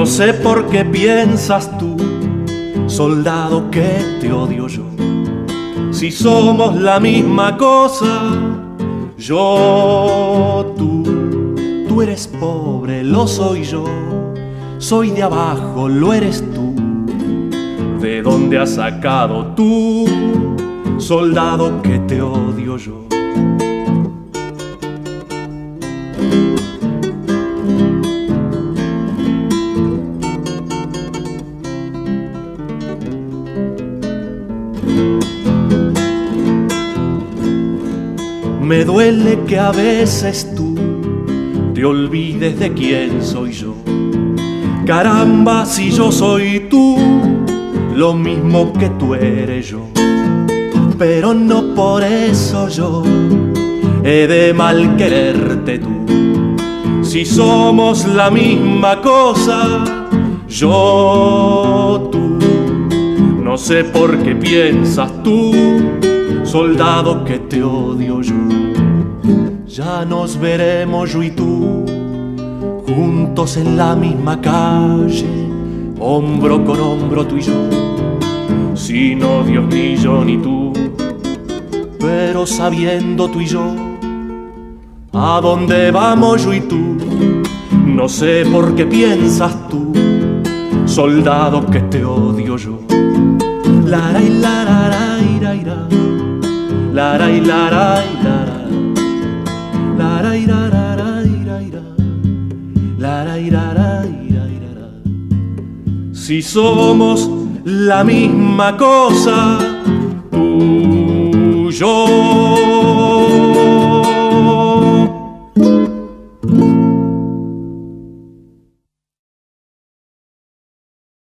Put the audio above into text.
No sé por qué piensas tú, soldado, que te odio yo. Si somos la misma cosa, yo, tú eres pobre, lo soy yo. Soy de abajo, lo eres tú. ¿De dónde has sacado tú, soldado, que te odio yo? Me duele que a veces tú te olvides de quién soy yo. Caramba, si yo soy tú, lo mismo que tú eres yo. Pero no por eso yo he de mal quererte tú. Si somos la misma cosa, yo, tú. No sé por qué piensas tú, soldado, que te odio yo. Ya nos veremos yo y tú, juntos en la misma calle, hombro con hombro tú y yo. Si no Dios ni yo ni tú, pero sabiendo tú y yo a dónde vamos yo y tú. No sé por qué piensas tú, soldado, que te odio yo. La la la la la la la la la la la. Si somos la misma cosa, tú, yo,